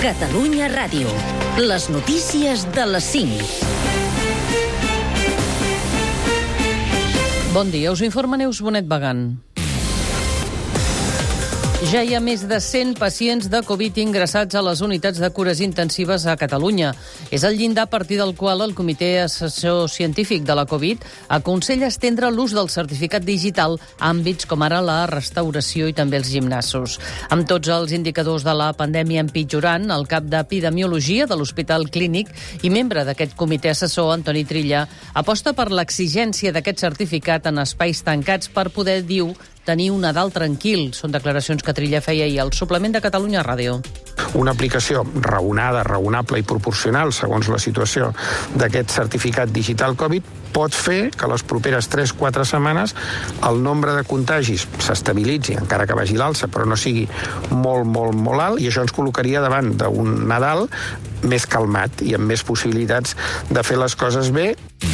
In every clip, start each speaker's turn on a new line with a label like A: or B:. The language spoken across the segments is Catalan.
A: Catalunya Ràdio. Les notícies de les 5.
B: Bon dia, us informa Neus Bonet Bagant. Ja hi ha més de 100 pacients de Covid ingressats a les unitats de cures intensives a Catalunya. És el llindar a partir del qual el Comitè Assessor Científic de la Covid aconsella estendre l'ús del certificat digital a àmbits com ara la restauració i també els gimnasos. Amb tots els indicadors de la pandèmia empitjorant, el cap d'Epidemiologia de l'Hospital Clínic i membre d'aquest comitè assessor, Antoni Trilla, aposta per l'exigència d'aquest certificat en espais tancats per poder, diu, tenir un Nadal tranquil. Són declaracions que Trilla feia ahir al suplement de Catalunya Ràdio.
C: Una aplicació raonada, raonable i proporcional, segons la situació d'aquest certificat digital Covid, pot fer que les properes 3-4 setmanes el nombre de contagis s'estabilitzi, encara que vagi l'alça, però no sigui molt alt, i això ens col·locaria davant d'un Nadal més calmat i amb més possibilitats de fer les coses bé.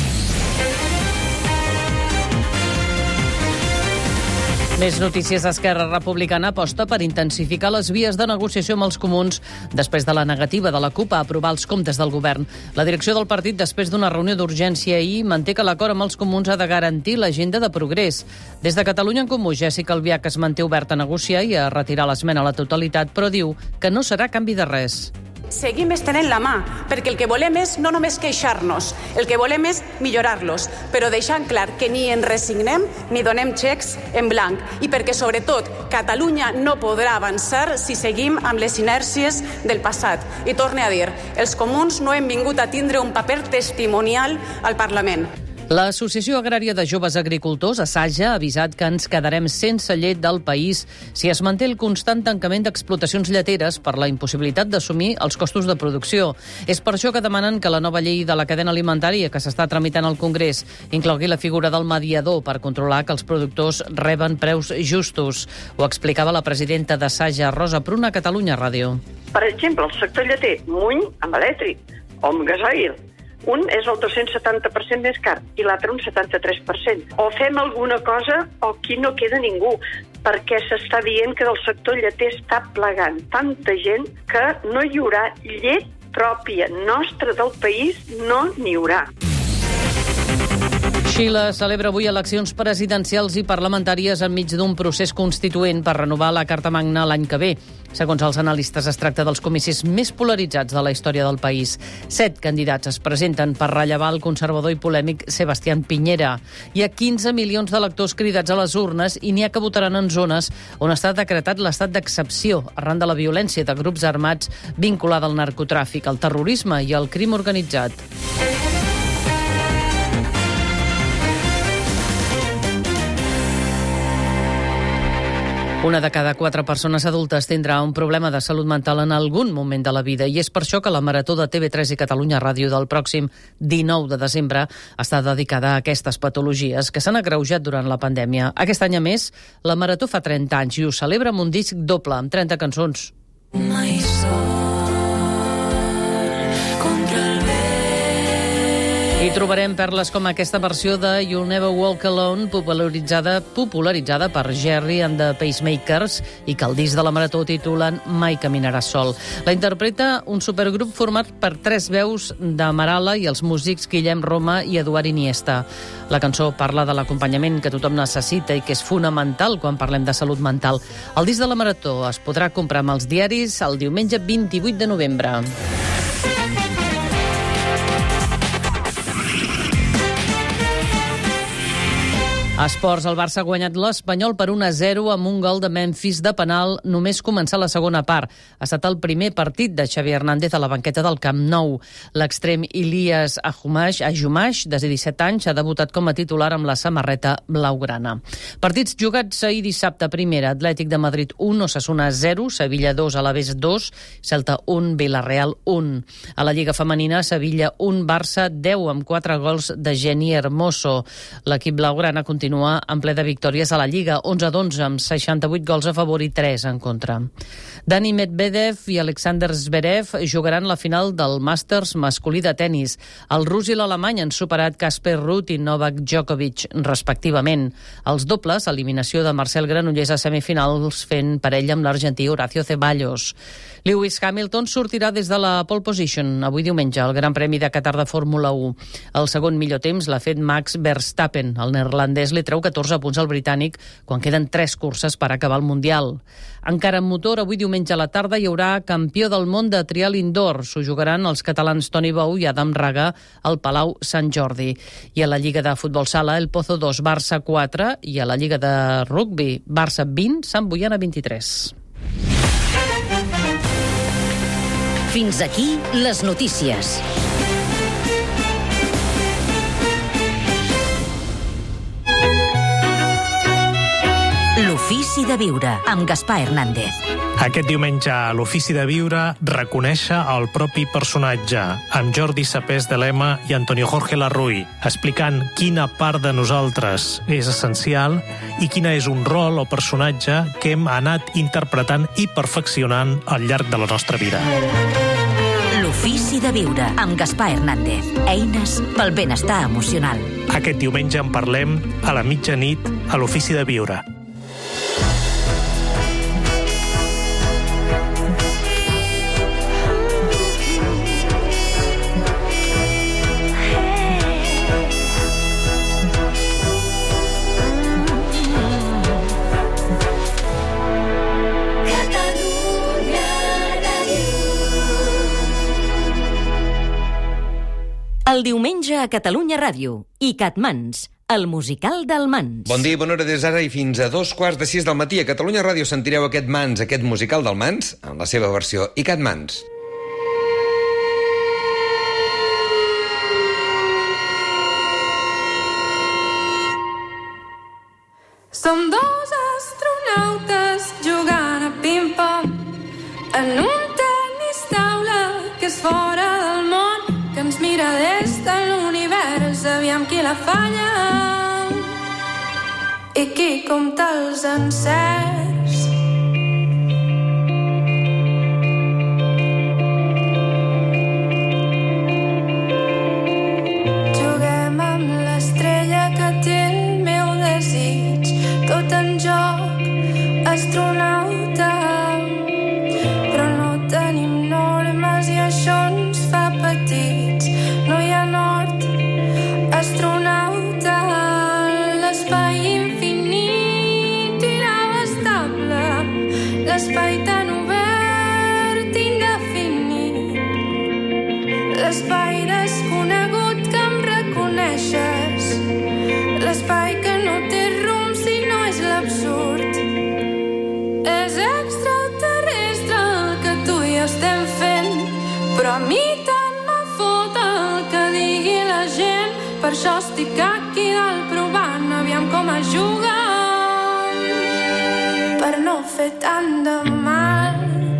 B: Més notícies. Esquerra Republicana aposta per intensificar les vies de negociació amb els comuns després de la negativa de la CUP a aprovar els comptes del govern. La direcció del partit, després d'una reunió d'urgència ahir, manté que l'acord amb els comuns ha de garantir l'agenda de progrés. Des de Catalunya en Comú, Jèssica Albiach es manté obert a negociar i a retirar l'esmena a la totalitat, però diu que no serà canvi de res.
D: Seguim estenent la mà, perquè el que volem és no només queixar-nos, el que volem és millorar-los, però deixant clar que ni ens resignem ni donem xecs en blanc, i perquè, sobretot, Catalunya no podrà avançar si seguim amb les inèrcies del passat. I torne a dir, els comuns no hem vingut a tindre un paper testimonial al Parlament.
B: L'Associació Agrària de Joves Agricultors, Asaja, ha avisat que ens quedarem sense llet del país si es manté el constant tancament d'explotacions lleteres per la impossibilitat d'assumir els costos de producció. És per això que demanen que la nova llei de la cadena alimentària que s'està tramitant al Congrés inclogui la figura del mediador per controlar que els productors reben preus justos. Ho explicava la presidenta d'Asaja, Rosa Pruna, a Catalunya Ràdio.
E: Per exemple, el sector lleter, muny amb elèctric o amb gasoil. Un és el 270% més car i l'altre un 73%. O fem alguna cosa o aquí no queda ningú, perquè s'està dient que del sector lleter està plegant tanta gent que no hi haurà llet pròpia nostra del país, no n'hi haurà.
B: Xile celebra avui eleccions presidencials i parlamentàries enmig d'un procés constituent per renovar la Carta Magna l'any que ve. Segons els analistes, es tracta dels comicis més polaritzats de la història del país. 7 candidats es presenten per rellevar el conservador i polèmic Sebastián Piñera. Hi ha 15 milions d'electors cridats a les urnes i n'hi ha que votaran en zones on està decretat l'estat d'excepció arran de la violència de grups armats vinculada al narcotràfic, al terrorisme i al crim organitzat. Una de cada 4 persones adultes tindrà un problema de salut mental en algun moment de la vida, i és per això que la Marató de TV3 i Catalunya Ràdio del pròxim 19 de desembre està dedicada a aquestes patologies que s'han agreujat durant la pandèmia. Aquest any, a més, la Marató fa 30 anys i ho celebra amb un disc doble, amb 30 cançons. Mai sol contra el vent. Hi trobarem perles com aquesta versió de You'll Never Walk Alone, popularitzada per Gerry and the Pacemakers, i que el disc de la Marató titulen Mai caminaràs sol. La interpreta un supergrup format per 3 veus d'Amarala i els músics Guillem Roma i Eduard Iniesta. La cançó parla de l'acompanyament que tothom necessita i que és fonamental quan parlem de salut mental. El disc de la Marató es podrà comprar amb els diaris el diumenge 28 de novembre. A esports, el Barça ha guanyat l'Espanyol per 1-0 amb un gol de Memphis de penal només començar la segona part. Ha estat el primer partit de Xavi Hernández a la banqueta del Camp Nou. L'extrem Ilias Ajumash, de 17 anys, ha debutat com a titular amb la samarreta blaugrana. Partits jugats ahir dissabte. Primera, Atlètic de Madrid 1, Osasuna 0, Sevilla 2, Alavés 2, Celta 1, Villarreal 1. A la Lliga Femenina, Sevilla 1, Barça 10, amb 4 gols de Jenny Hermoso. L'equip blaugrana continua continua en ple de victòries a la Lliga, 11-11, amb 68 gols a favor i 3 en contra. Dani Medvedev i Alexander Zverev jugaran la final del Masters masculí de tennis. El rus i l'alemany han superat Casper Ruud i Novak Djokovic, respectivament. Els dobles, eliminació de Marcel Granollers a semifinals fent parella amb l'argentí Horacio Ceballos. Lewis Hamilton sortirà des de la pole position avui diumenge al Gran Premi de Qatar de Fórmula 1. El segon millor temps l'ha fet Max Verstappen. El neerlandès li treu 14 punts al britànic quan queden 3 curses per acabar el Mundial. Encara en motor, avui diumenge a la tarda hi haurà campió del món de trial indoor. S'ho jugaran els catalans Toni Bou i Adam Raga al Palau Sant Jordi. I a la Lliga de Futbol Sala, el Pozo 2, Barça 4, i a la Lliga de Rugby, Barça 20, Sant Boiana 23.
A: Fins aquí les notícies. L'ofici de viure, amb Gaspar Hernández.
F: Aquest diumenge a l'Ofici de Viure reconèixer el propi personatge, amb Jordi Sapés de Lema i Antonio Jorge Larruy, explicant quina part de nosaltres és essencial i quina és un rol o personatge que hem anat interpretant i perfeccionant al llarg de la nostra vida.
A: L'Ofici de Viure, amb Gaspar Hernández. Eines pel benestar emocional.
F: Aquest diumenge en parlem a la mitjanit a l'Ofici de Viure.
A: El diumenge a Catalunya Ràdio i Catmans, el musical del Mans.
G: Bon dia, bona hora des d'ara i fins a 2:45 del matí. A Catalunya Ràdio sentireu aquest Mans, aquest musical del Mans, en la seva versió i Catmans.
H: Som dos astronautes jugant a ping-pong en un tenis taula que és fora del món, que ens mira des de l'univers, aviam qui la falla i qui compta els encerts. Juguem amb l'estrella que té el meu desig, tot en joc, astronauta, però no tenim normes i això ens fa petits. No hi ha nord, astronauta, l'espai infinit inabastable, l'espai tan obert, indefinit, l'espai desconegut que em reconeixes, l'espai que no té rumb si no és l'absurd. És extraterrestre el que tu i jo estem fent, però a mi tant me fot el que digui la gent. Per això estic aquí dalt provant, aviam com es juga, per no fer tant de mal.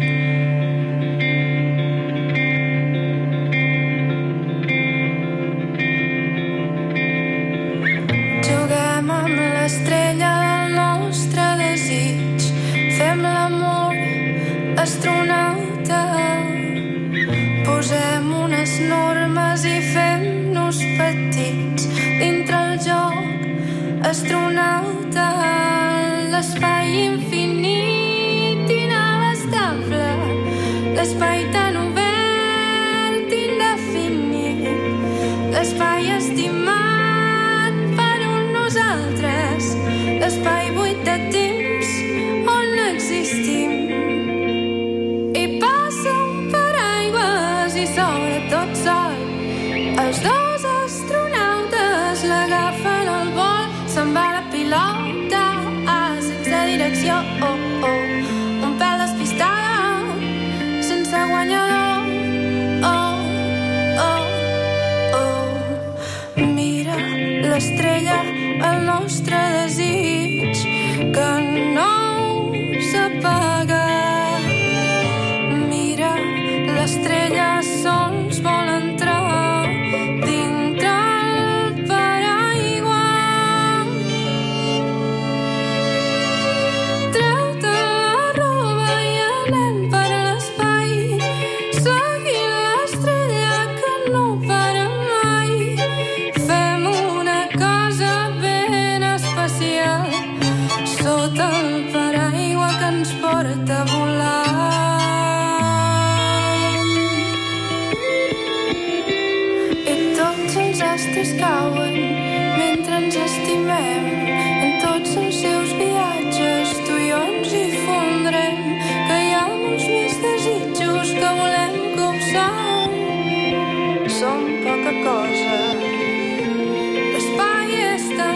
H: Juguem amb l'estrella del nostre desig, fem l'amor, astronauta, posem unes normes i fem-nos petits dintre el joc, astronauta, l'espai infinit inabastable, l'espai tan obert, indefinit, l'espai estimat per un nosaltres, l'espai buit de temps on existim. I passa per aigües i sobretot sol, els dos astronautes l'agafen al vol, se'n va la pilota sense direcció, un pèl despistada, sense guanyador, mira l'estrella, el nostre desig que no s'apaga. Mira l'estrella, sols vol entrar dintre el paraigua. ens porta volant. I tots els astres cauen mentre ens estimem. En tots els seus viatges tu i jo ens hi fondrem, que hi ha molts més desitjos que volem copsar. Som poca cosa, l'espai és tan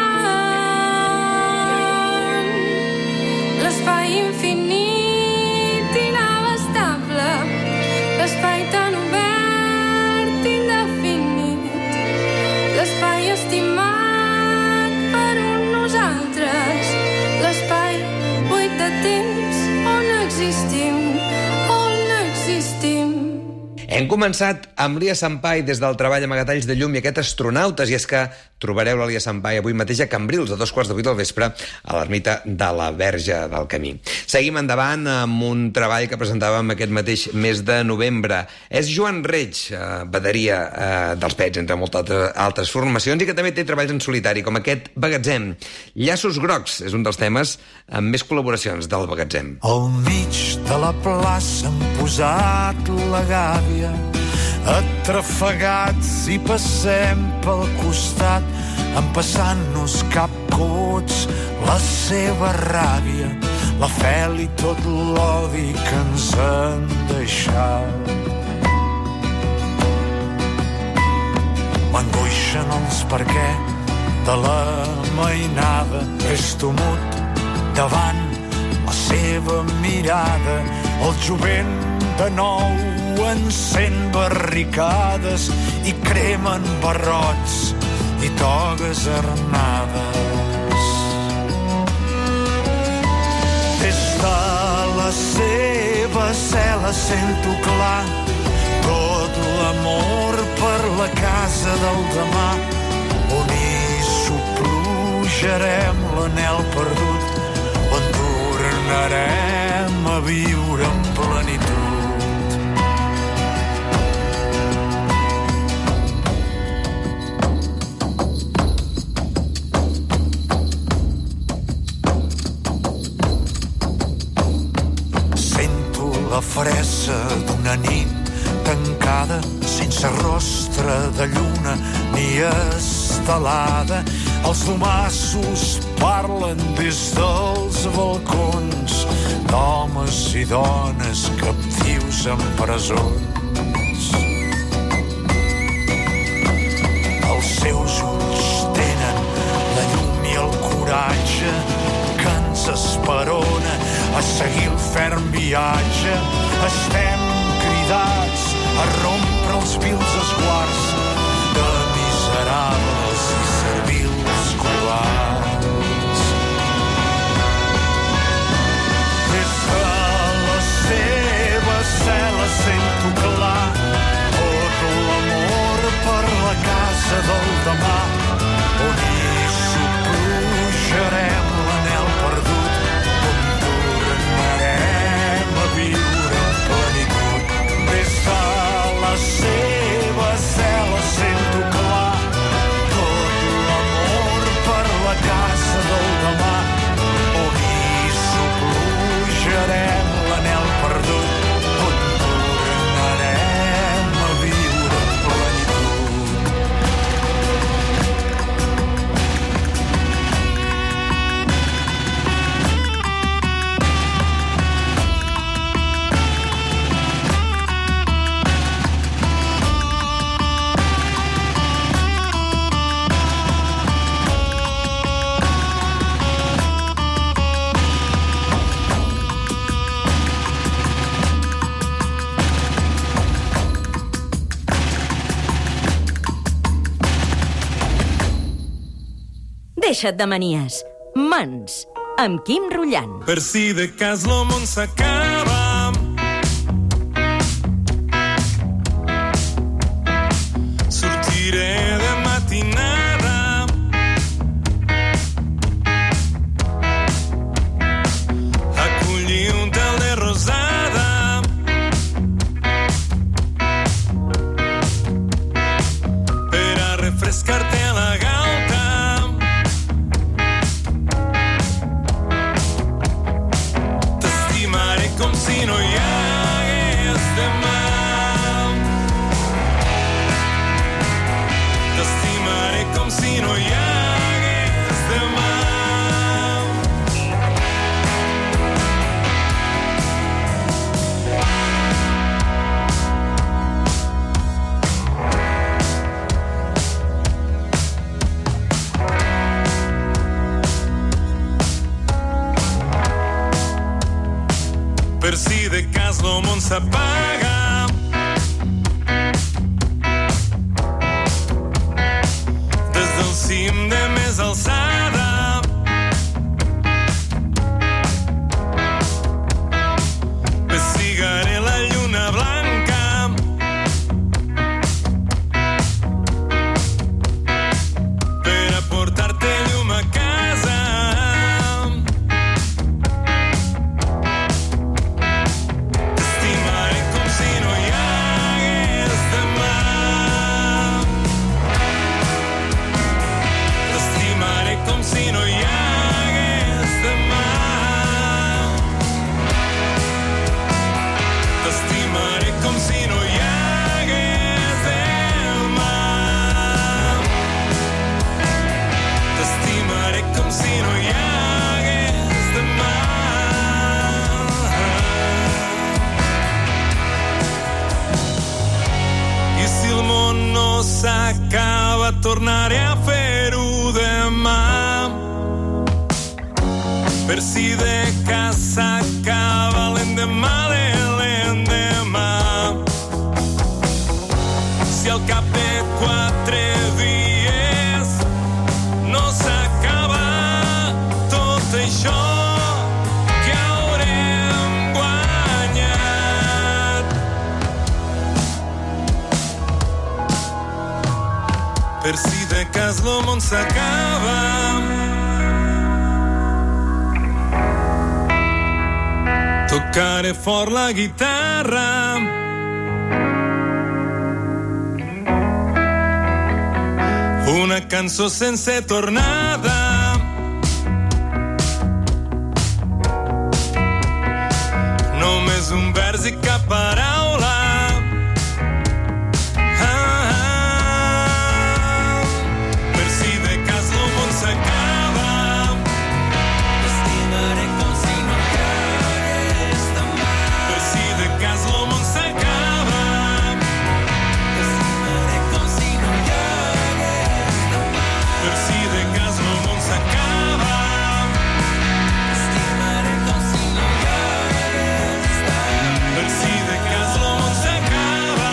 H: gran, l'espai infinit, inabastable, l'espai tan obert, indefinit, l'espai estimat per un nosaltres, l'espai buit de temps on existim, on existim.
G: Hem començat amb Lia Sampai des del treball Amagatalls de llum i aquest Astronautes, i és que trobareu la Lia Sampai avui mateix a Cambrils a 2:15 del vespre a l'ermita de la Verge del Camí. Seguim endavant amb un treball que presentàvem aquest mateix mes de novembre. És Joan Reig, bateria dels Pets, entre moltes altres formacions, i que també té treballs en solitari, com aquest Bagatzem. Llaços grocs és un dels temes amb més col·laboracions del Bagatzem.
I: Al mig de la plaça hem posat la gàbia, atrafegats i passem pel costat, empassant-nos capcots la seva ràbia, la fel i tot l'odi que ens han deixat. M'angoixen els perquè de la mainada, resto mut davant la seva mirada. El jovent de nou encén barricades i cremen barrots i togues armades. Des de la seva cel·la sento clar tot l'amor per la casa del demà, on hi soplujarem l'anhel perdut, on tornarem a viure en plenitud. La fressa d'una nit tancada, sense rostre de lluna ni estelada. Els domassos parlen des dels balcons d'homes i dones captius en presons. Els seus ulls tenen la llum i el coratge que ens esperona a seguir el ferm viatge. Estem cridats a rompre els vils esguards de miserables i servils covards. Des de la seva cel·la sento clar tot l'amor per la casa del demà, on hi soplujarem l'anhel perdut, viure en plenitud. Des de la seva cel·la sento clar tot l'amor per la casa del demà, on hi soplujarem l'anhel perdut, on tornarem a viure en plenitud.
A: Deixa't de manies. Mans, amb Quim Rullant.
J: Per si de cas lo món s'acaba, sortiré de matinada, a collir un tel de rosada, per a refrescar-te a la galta. per si de cas lo món s'apaga. Des del cim de més alçada pessigaré la lluna blanca per aportar-te llum a casa. T'estimaré com si no hi hagués demà. T'estimaré com si no hi hagués demà. T'estimaré com si no hi hagués demà. T'estimaré com si no hi hagués demà. I si el món no s'acaba, tornaré a fer-ho demà. Per si de cas s'acaba l'endemà de l'endemà. Si al cap de 4 dies no s'acaba tot això que haurem guanyat. Per si de cas lo món s'acaba, tocaré fort la guitarra. Una cançó sense tornada. Només un vers i cap paraula. Per si de cas el món s'acaba, t'estimaré com si no hi hagués demà. Per si de cas el món s'acaba, t'estimaré com si no hi hagués demà. Per si de cas el món s'acaba, t'estimaré com si no hi hagués demà. Per si de cas el món s'acaba.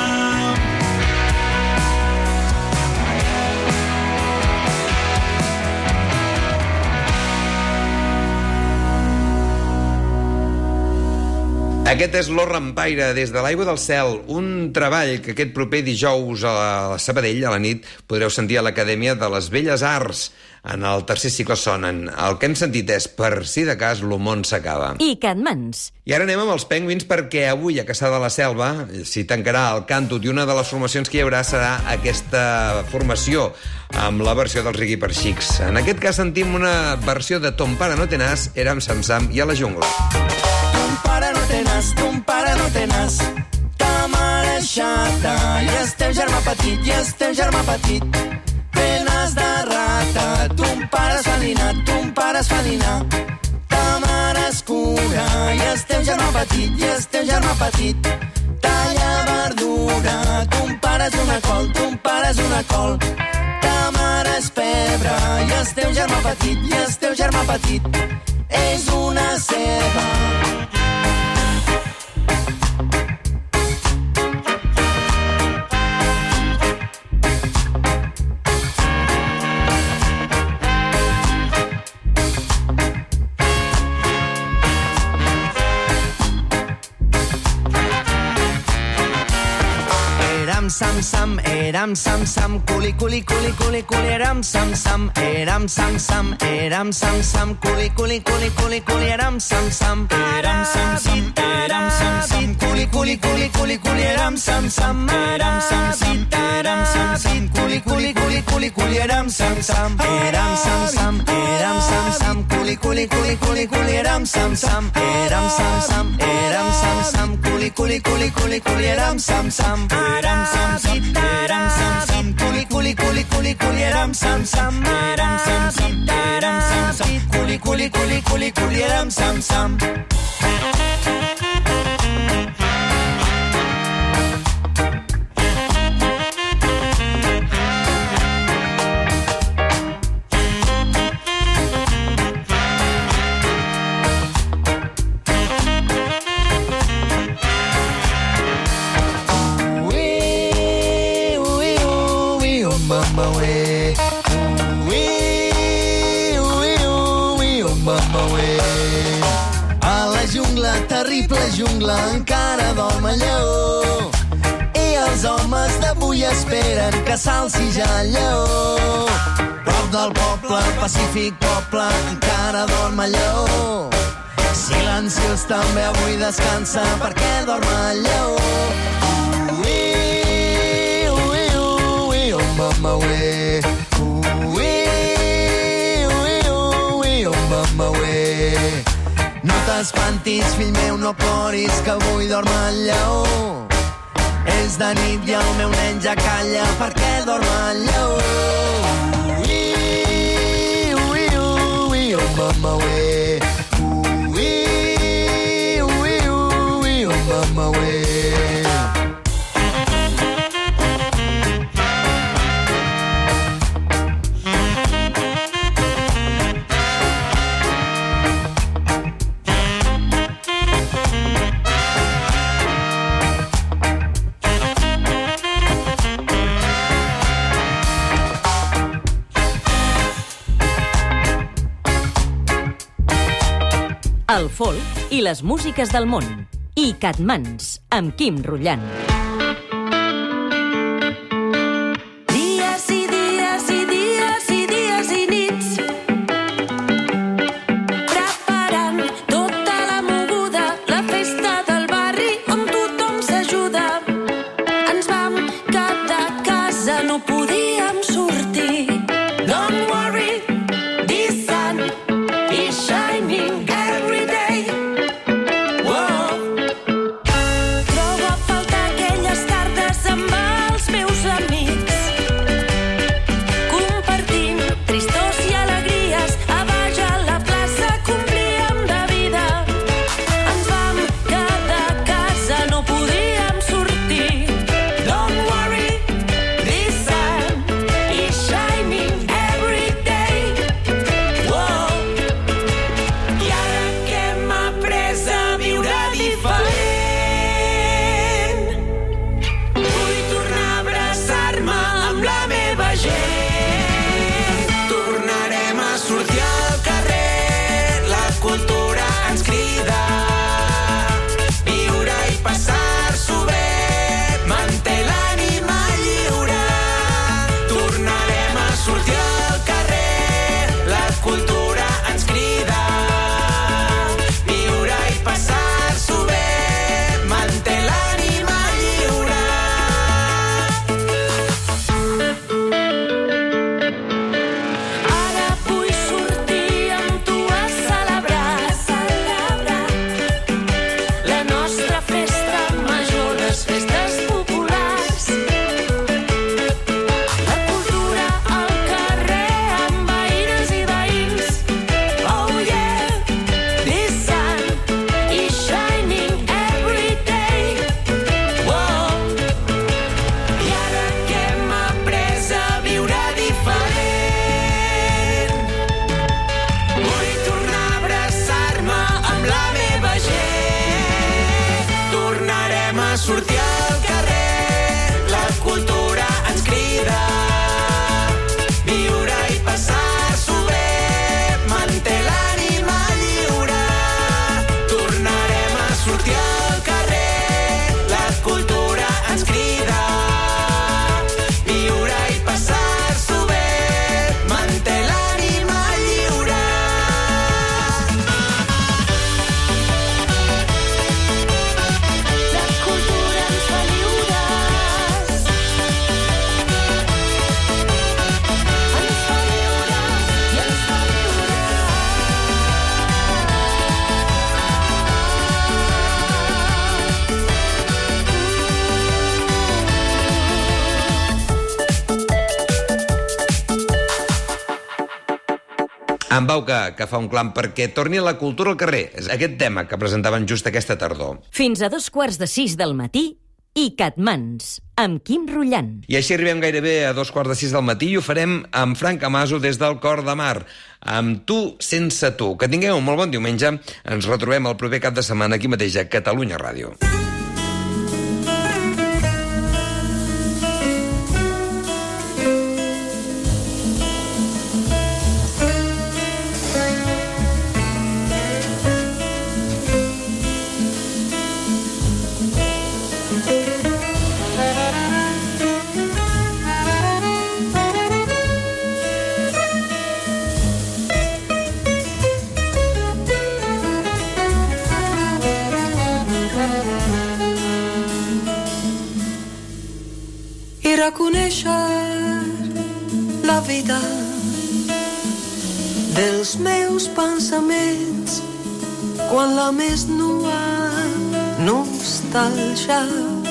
G: Aquest és l'Or Rampaire, des de l'aigua del cel, un treball que aquest proper dijous a Sabadell, a la nit, podreu sentir a l'Acadèmia de les Belles Arts. En el tercer cicle sonen. El que hem sentit és Per si de cas lo món s'acaba.
A: I Catmans.
G: I ara anem amb els Penguins, perquè avui a Caçà de la Selva s'hi tancarà el Càntut, i una de les formacions que hi haurà serà aquesta formació amb la versió dels Riqui per Xics. En aquest cas sentim una versió de Ton pare no té nas, Érem Sam Sam i a la jungla.
K: Ton pare no té nas, ton pare no té nas, ta mare és xata, i el teu germà petit, i el teu germà petit, té nas de rata. Ton pare es fa dinar, ton pare es fa dinar, ta mare es cura, i el teu germà petit, i el teu germà petit, talla verdura. Ton pare és una col, ton pare és una col, ta mare és pebre, i el teu germà petit, i el teu germà petit, és una ceba. Sam sam, érem sam sam, culi culi culi culi culi, érem sam sam, érem sam sam, érem sam sam, culi culi culi culi culi, érem sam sam, érem sam sam, érem sam sam, culi culi culi culi culi, érem sam sam, érem sam sam, érem sam sam, culi culi culi culi culi, érem sam sam, érem sam sam, érem sam sam, culi culi culi culi culi, érem sam sam, érem sam sam, érem sam sam, culi culi culi culi culi, érem sam sam, érem sam sam, érem sam sam, culi culi culi culi culi, érem sam sam, érem sam sam, érem sam sam, culi culi culi culi culi, érem sam sam. la jungla, terrible jungla, encara dorm el lleó. I els homes d'avui esperen que s'alci ja el lleó. Prop del poble, pacífic poble, encara dorm el lleó. Silenciós també avui descansa perquè dorm el lleó. Mama we, mama we. No t'espantis, fill meu, no ploris, que avui dorm el lleó. És de nit i el meu nen ja calla perquè dorm el lleó. Mama we, mama we.
A: El folk i les músiques del món. I Catmans, amb Quim Rullant. Dies i dies i dies i dies i nits, preparant tota la moguda, la festa del barri on tothom s'ajuda. Ens vam quedar a casa, no podíem sortir. Don't worry, this sun is shining every day. Whoa. Trobo a faltar aquelles tardes amb els meus amics, compartint tristors i alegries. A baix a la plaça complíem de vida. Ens vam quedar a casa, no podíem sortir. Don't worry, this sun is shining every day. Whoa. I ara que hem après a viure diferent, vull tornar a abraçar-me amb la meva gent. Tornarem a sortir al carrer, la cultura ens crida. Viure i passar-s'ho bé, manté l'ànima lliure. Tornarem a sortir al carrer, la cultura ens crida. Viure i passar-s'ho bé, manté l'ànima lliure. Ara vull sortir amb tu a celebrar la nostra festa major, les festes populars. La cultura al carrer amb veïnes i veïns. Oh yeah, this sun is shining every day. Whoa. I ara que hem après a viure diferent, vull tornar a abraçar-me amb la meva gent. Tornarem a sortir al carrer, la cultura ens crida. Viure i passar-s'ho bé, manté l'ànima lliure. Tornarem a sortir al carrer, la cultura ens crida. Viure i passar-s'ho bé, manté l'ànima lliure. La cultura ens fa lliures. Ens fa lliures i ens fa
G: En Pau que fa un clam perquè torni la cultura al carrer. És aquest tema que presentaven just aquesta tardor.
A: Fins a 2:45 del matí i Catmans, amb Quim Rullant.
G: I així arribem gairebé a 2:45 del matí i ho farem amb Frank Amaso des del Cor de Mar, amb Tu sense tu. Que tingueu un molt bon diumenge. Ens retrobem el proper cap de setmana aquí mateix a Catalunya Ràdio.
L: reconèixer la vida dels meus pensaments quan la més nua nostàlgia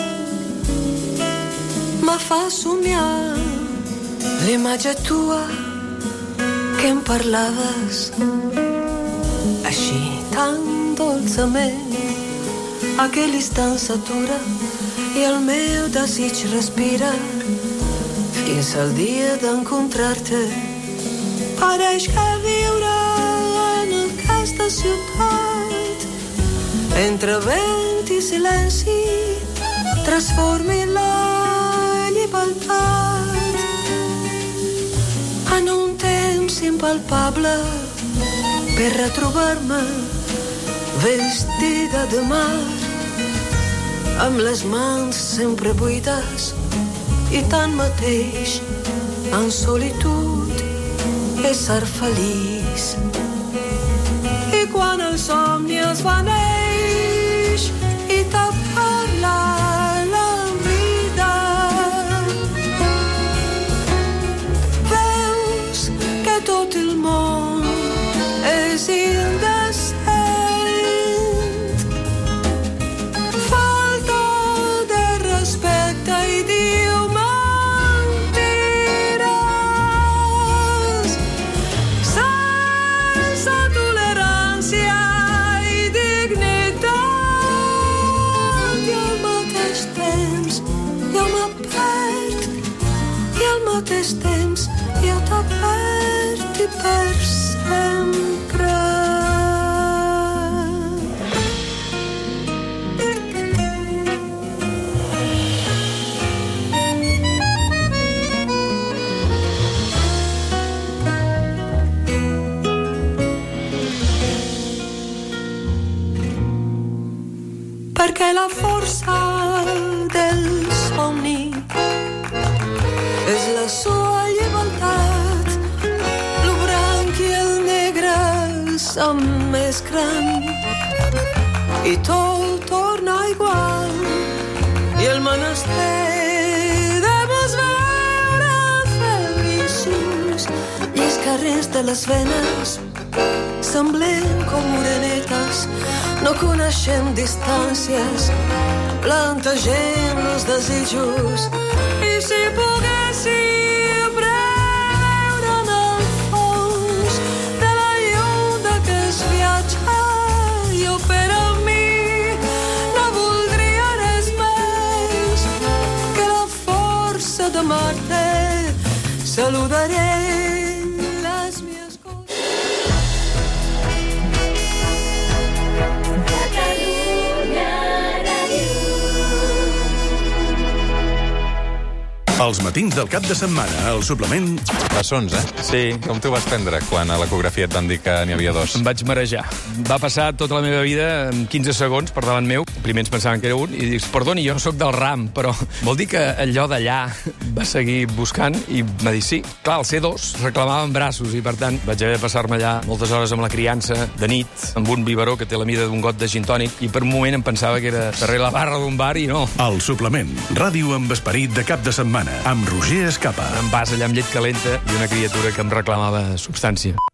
L: me fa somiar l'imatge tua que em parlaves així tan dolçament. Aquell instant s'atura i el meu desig respira fins al dia d'encontrar-te. Pareix que viure en aquesta ciutat entre vent i silenci transformi la llibertat en un temps impalpable per retrobar-me vestida de mar amb les mans sempre buides i tanmateix en solitud ésser feliç. I quan el somni es va neix i te parla la vida, veus que tot el món és indecent. Falta de respecte i diu mentires, sense tolerància i dignitat. I al mateix temps jo me perd, i al mateix temps jo te perd i per sempre. Perquè la força del somni és la sua llibertat. Lo blanc i el negre s'emmesclen i tot torna igual. I el menester de vos veure feliços i els carrers de les venes semblen com morenetes. No coneixem distàncies, plantegem els desitjos. I si poguéssim veure en el fons de la llum d'aquest viatge, jo per a mi no voldria res més que la força d'amar-te. Saludaré les meves coses.
M: Els matins del cap de setmana, al suplement...
N: Bessons, eh? Sí, com t'ho vas prendre quan a l'ecografia et van dir que n'hi havia dos?
O: Em vaig marejar. Va passar tota la meva vida en 15 segons per davant meu. Primer ens pensaven que era un, i dius, perdoni, jo no sóc del RAM, però vol dir que allò d'allà va seguir buscant i va dir sí. Clar, el C2 reclamaven braços i, per tant, vaig haver de passar-me allà moltes hores amb la criança, de nit, amb un biberó que té la mida d'un got de gin tònic, i per un moment em pensava que era darrere la barra d'un bar i no.
M: El suplement, ràdio amb esperit de cap de setmana, amb Roger Escapa.
O: Em vas allà amb llet calenta i una criatura que em reclamava substància.